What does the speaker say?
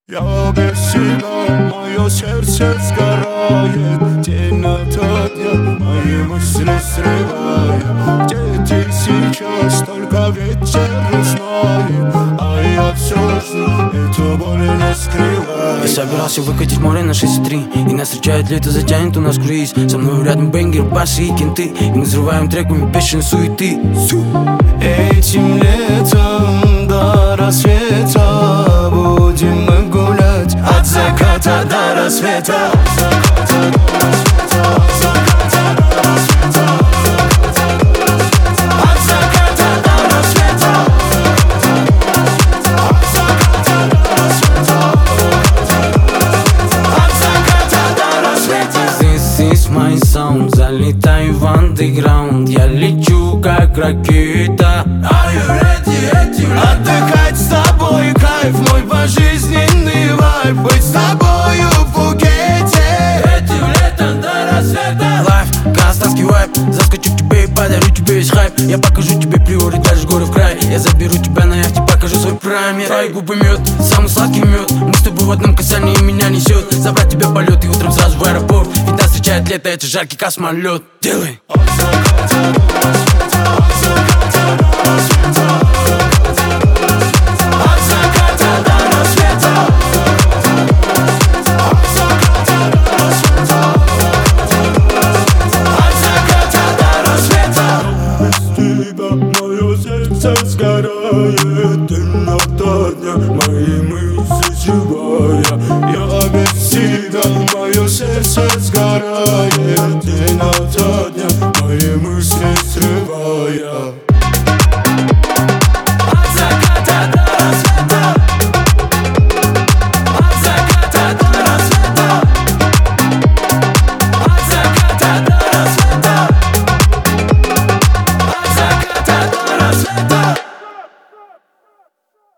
Я без тебя, мое сердце сгорает. День ото дня мои мысли срывают. Где ты сейчас, только ветер знает. А я все жду, эту боль не скрываю. Я собирался выкатить море на 6,3, и нас встречает лето, затянет у нас круиз. Со мной рядом бенгер, басы и кенты, и мы взрываем треками бешеной суеты. Этим летом до рассвета будем мы гулять от заката до рассвета. This is my sound, залетаю в андеграунд. Я лечу как ракета. Are you ready? Отдыхать с тобой кайф, мой пожизненный вайб. Быть с тобою в Пхукете Этим летом до рассвета. Лайф, казахстанский вайб. Заскочу к тебе и подарю тебе весь хайп. Я покажу тебе приоры, даже горы в край. Я заберу тебя на яхте, покажу свой прайм. Твои губы мед, самый сладкий мед. Мы с тобой в одном касании, меня несет. Забрать тебя в полет и утром сразу в аэропорт. Ведь нас встречает лето, это жаркий космолет. Делай! Мое сердце сгорает, день ото дня мои мысли живая. Я без тебя, мое сердце сгорает.